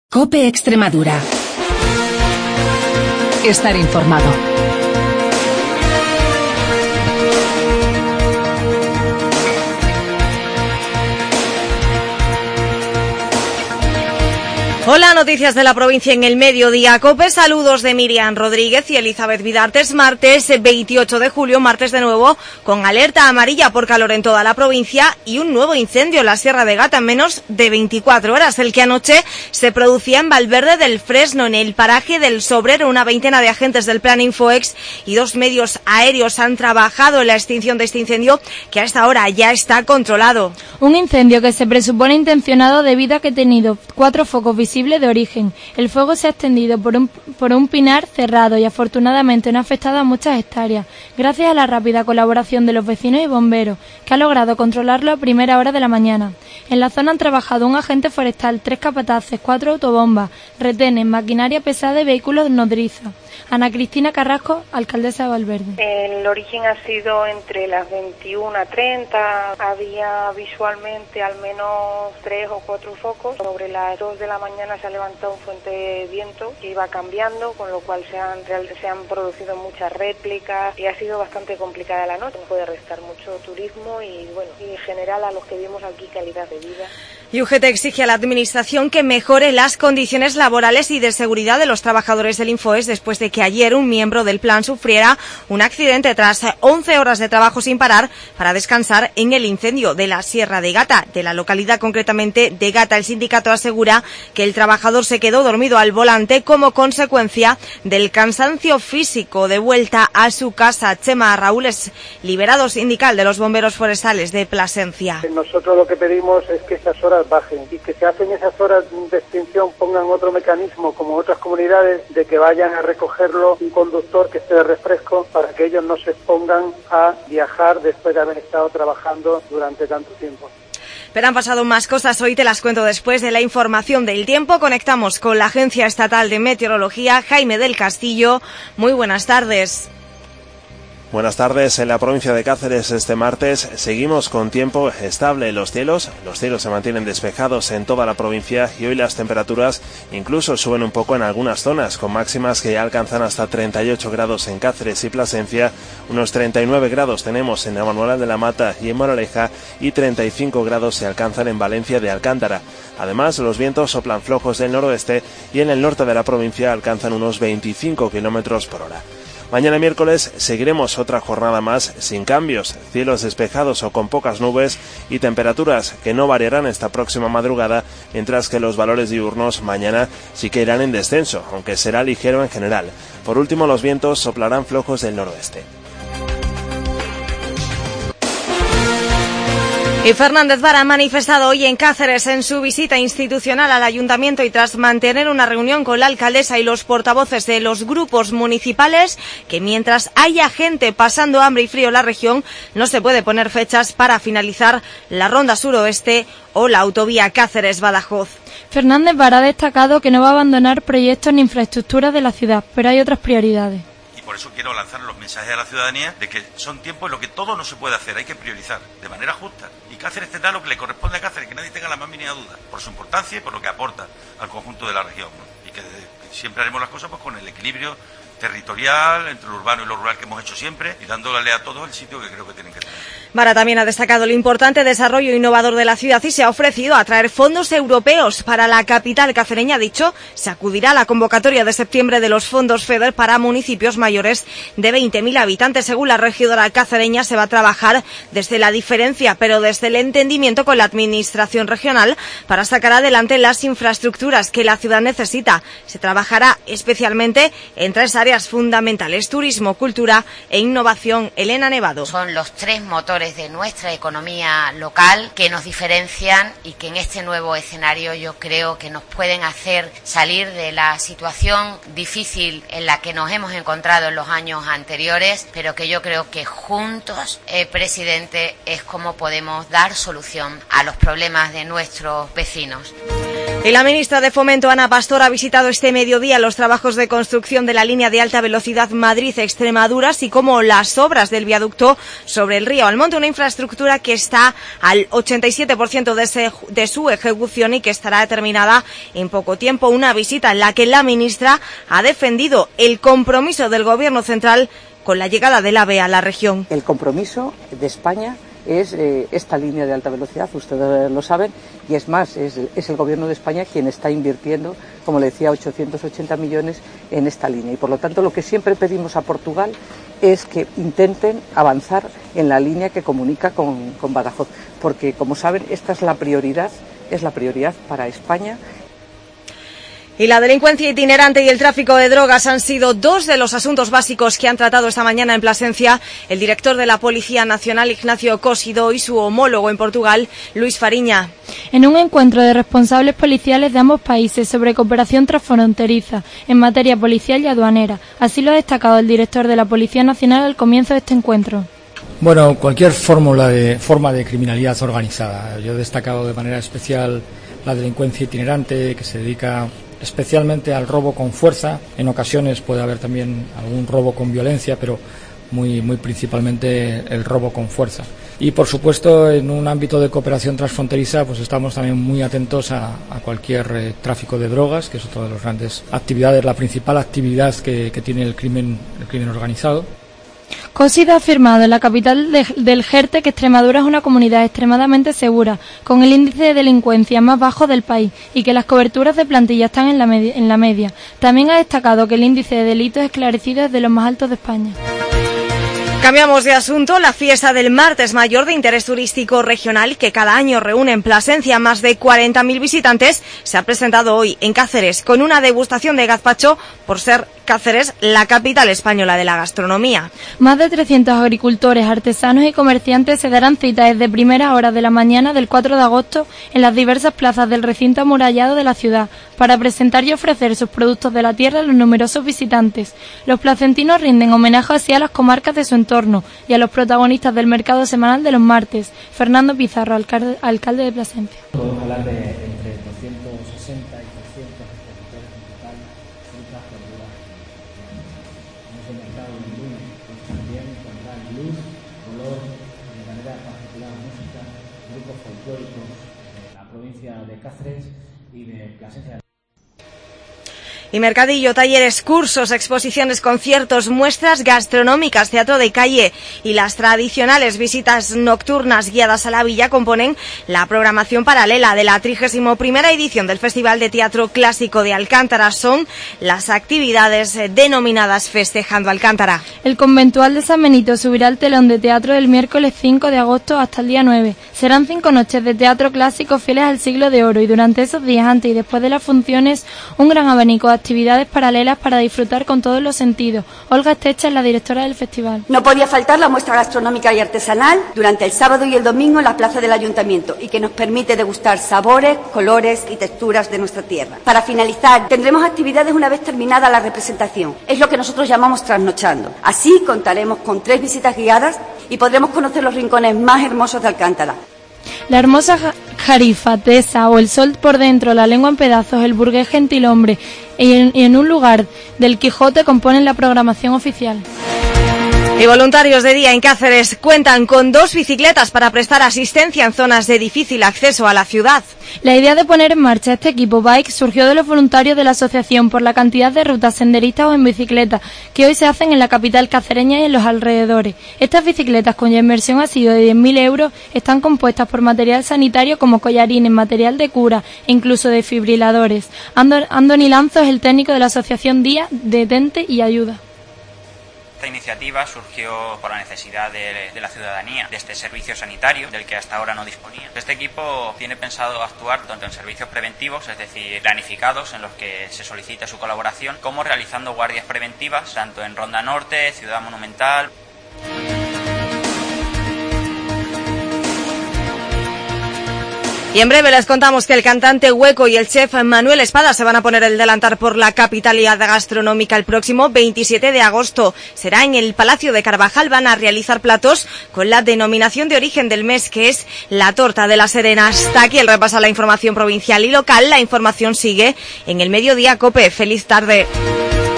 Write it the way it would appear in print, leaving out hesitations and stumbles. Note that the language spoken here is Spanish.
COPE Extremadura. Estar informado. Hola, noticias de la provincia en el mediodía. COPE, saludos de Miriam Rodríguez y Elizabeth Vidartes. Martes 28 de julio, martes de nuevo, con alerta amarilla por calor en toda la provincia y un nuevo incendio en la Sierra de Gata en menos de 24 horas. El que anoche se producía en Valverde del Fresno, en el paraje del Sobrero. Una veintena de agentes del Plan Infoex y 2 medios aéreos han trabajado en la extinción de este incendio, que a esta hora ya está controlado. Un incendio que se presupone intencionado debido a que ha tenido 4 focos visibles de origen. El fuego se ha extendido por un pinar cerrado y afortunadamente no ha afectado a muchas hectáreas, gracias a la rápida colaboración de los vecinos y bomberos, que ha logrado controlarlo a primera hora de la mañana. En la zona han trabajado un agente forestal, 3 capataces, 4 autobombas, retenes, maquinaria pesada y vehículos nodrizos. Ana Cristina Carrasco, alcaldesa de Valverde. El origen ha sido entre las 21:30, había visualmente al menos 3 o 4 focos. Sobre las 2 de la mañana se ha levantado un fuente de viento que iba cambiando, con lo cual se han producido muchas réplicas y ha sido bastante complicada la noche. Puede restar mucho turismo y en general a los que vivimos aquí calidad de vida. Y UGT exige a la Administración que mejore las condiciones laborales y de seguridad de los trabajadores del Infoex después de que ayer un miembro del plan sufriera un accidente tras 11 horas de trabajo sin parar para descansar en el incendio de la Sierra de Gata, de la localidad concretamente de Gata. El sindicato asegura que el trabajador se quedó dormido al volante como consecuencia del cansancio físico. De vuelta a su casa, Chema Raúl es liberado sindical de los bomberos forestales de Plasencia. Nosotros lo que pedimos es que esas horas bajen y que se hacen esas horas de extinción pongan otro mecanismo como otras comunidades de que vayan a recogerlo un conductor que esté de refresco para que ellos no se expongan a viajar después de haber estado trabajando durante tanto tiempo. Pero han pasado más cosas, hoy te las cuento después de la información del tiempo. Conectamos con la Agencia Estatal de Meteorología, Jaime del Castillo. Muy buenas tardes. Buenas tardes. En la provincia de Cáceres este martes seguimos con tiempo estable en los cielos. Los cielos se mantienen despejados en toda la provincia y hoy las temperaturas incluso suben un poco en algunas zonas, con máximas que ya alcanzan hasta 38 grados en Cáceres y Plasencia, unos 39 grados tenemos en Manuela de la Mata y en Moraleja y 35 grados se alcanzan en Valencia de Alcántara. Además, los vientos soplan flojos del noroeste y en el norte de la provincia alcanzan unos 25 kilómetros por hora. Mañana miércoles seguiremos otra jornada más sin cambios, cielos despejados o con pocas nubes y temperaturas que no variarán esta próxima madrugada, mientras que los valores diurnos mañana sí que irán en descenso, aunque será ligero en general. Por último, los vientos soplarán flojos del noroeste. Y Fernández Vara ha manifestado hoy en Cáceres en su visita institucional al ayuntamiento y tras mantener una reunión con la alcaldesa y los portavoces de los grupos municipales que mientras haya gente pasando hambre y frío en la región no se puede poner fechas para finalizar la ronda suroeste o la autovía Cáceres-Badajoz. Fernández Vara ha destacado que no va a abandonar proyectos ni infraestructuras de la ciudad, pero hay otras prioridades. Por eso quiero lanzar los mensajes a la ciudadanía de que son tiempos en los que todo no se puede hacer, hay que priorizar de manera justa. Y Cáceres tendrá lo que le corresponde a Cáceres, que nadie tenga la más mínima duda, por su importancia y por lo que aporta al conjunto de la región, ¿no? Y que siempre haremos las cosas pues con el equilibrio territorial entre lo urbano y lo rural que hemos hecho siempre y dándole a todos el sitio que creo que tienen que tener. Vara también ha destacado el importante desarrollo innovador de la ciudad y se ha ofrecido a traer fondos europeos para la capital cacereña. Ha dicho, se acudirá a la convocatoria de septiembre de los fondos FEDER para municipios mayores de 20.000 habitantes. Según la regidora cacereña, se va a trabajar desde la diferencia, pero desde el entendimiento con la administración regional para sacar adelante las infraestructuras que la ciudad necesita. Se trabajará especialmente en 3 áreas fundamentales: turismo, cultura e innovación. Elena Nevado. Son los 3 motores de nuestra economía local que nos diferencian y que en este nuevo escenario yo creo que nos pueden hacer salir de la situación difícil en la que nos hemos encontrado en los años anteriores, pero que yo creo que juntos, presidente, es como podemos dar solución a los problemas de nuestros vecinos. Y la ministra de Fomento, Ana Pastor, ha visitado este mediodía los trabajos de construcción de la línea de alta velocidad Madrid-Extremadura, así como las obras del viaducto sobre el río Almonte, una infraestructura que está al 87% de su ejecución y que estará terminada en poco tiempo. Una visita en la que la ministra ha defendido el compromiso del Gobierno central con la llegada del AVE a la región. El compromiso de España es esta línea de alta velocidad, ustedes lo saben, y es más, es el Gobierno de España quien está invirtiendo, como le decía, 880 millones en esta línea. Y por lo tanto, lo que siempre pedimos a Portugal es que intenten avanzar en la línea que comunica con Badajoz, porque, como saben, esta es la prioridad para España. Y la delincuencia itinerante y el tráfico de drogas han sido dos de los asuntos básicos que han tratado esta mañana en Plasencia el director de la Policía Nacional, Ignacio Cósido, y su homólogo en Portugal, Luis Fariña. En un encuentro de responsables policiales de ambos países sobre cooperación transfronteriza en materia policial y aduanera. Así lo ha destacado el director de la Policía Nacional al comienzo de este encuentro. Bueno, cualquier forma de criminalidad organizada. Yo he destacado de manera especial la delincuencia itinerante, que se dedica especialmente al robo con fuerza. En ocasiones puede haber también algún robo con violencia, pero muy principalmente el robo con fuerza. Y por supuesto, en un ámbito de cooperación transfronteriza, pues estamos también muy atentos a cualquier tráfico de drogas, que es otra de las grandes actividades, la principal actividad que tiene el crimen organizado. Cósido ha afirmado en la capital del Jerte que Extremadura es una comunidad extremadamente segura, con el índice de delincuencia más bajo del país y que las coberturas de plantilla están en la media. También ha destacado que el índice de delitos esclarecidos es de los más altos de España. Cambiamos de asunto. La fiesta del Martes Mayor de interés turístico regional, que cada año reúne en Plasencia más de 40.000 visitantes, se ha presentado hoy en Cáceres con una degustación de gazpacho por ser Cáceres la capital española de la gastronomía. Más de 300 agricultores, artesanos y comerciantes se darán cita desde primeras horas de la mañana del 4 de agosto en las diversas plazas del recinto amurallado de la ciudad para presentar y ofrecer sus productos de la tierra a los numerosos visitantes. Los placentinos rinden homenaje así a las comarcas de su entorno y a los protagonistas del mercado semanal de los martes. Fernando Pizarro, alcalde de Plasencia. Podemos hablar de entre 260 y 300 productores en total, frutas, verduras. En ese mercado de lunes, pues también encontrar luz, color, de manera particular música, grupos folclóricos de la provincia de Cáceres y de Plasencia. Y mercadillo, talleres, cursos, exposiciones, conciertos, muestras gastronómicas, teatro de calle y las tradicionales visitas nocturnas guiadas a la villa componen la programación paralela de la 31ª edición del Festival de Teatro Clásico de Alcántara. Son las actividades denominadas Festejando Alcántara. El conventual de San Benito subirá el telón de teatro del miércoles 5 de agosto hasta el día 9. Serán 5 noches de teatro clásico fieles al siglo de oro y durante esos días, antes y después de las funciones, un gran abanico de actividades paralelas para disfrutar con todos los sentidos. Olga Estecha es la directora del festival. No podía faltar la muestra gastronómica y artesanal durante el sábado y el domingo en la plaza del Ayuntamiento y que nos permite degustar sabores, colores y texturas de nuestra tierra. Para finalizar, tendremos actividades una vez terminada la representación. Es lo que nosotros llamamos trasnochando. Así contaremos con 3 visitas guiadas y podremos conocer los rincones más hermosos de Alcántara. La hermosa Jarifa, Tesa o el sol por dentro, la lengua en pedazos, el burgués gentilhombre y en un lugar del Quijote componen la programación oficial. Y voluntarios de día en Cáceres cuentan con 2 bicicletas para prestar asistencia en zonas de difícil acceso a la ciudad. La idea de poner en marcha este equipo Bike surgió de los voluntarios de la asociación por la cantidad de rutas senderistas o en bicicleta que hoy se hacen en la capital cacereña y en los alrededores. Estas bicicletas, cuya inversión ha sido de 10.000 euros, están compuestas por material sanitario como collarines, material de cura e incluso desfibriladores. Andoni Lanzo es el técnico de la asociación Día, Detente y Ayuda. Esta iniciativa surgió por la necesidad de la ciudadanía de este servicio sanitario del que hasta ahora no disponía. Este equipo tiene pensado actuar tanto en servicios preventivos, es decir, planificados en los que se solicita su colaboración, como realizando guardias preventivas tanto en Ronda Norte, Ciudad Monumental. Y en breve les contamos que el cantante Hueco y el chef Manuel Espada se van a poner el delantal por la capitalidad gastronómica el próximo 27 de agosto. Será en el Palacio de Carvajal. Van a realizar platos con la denominación de origen del mes, que es la torta de la Serena. Hasta aquí el repaso a la información provincial y local. La información sigue en el Mediodía COPE. Feliz tarde.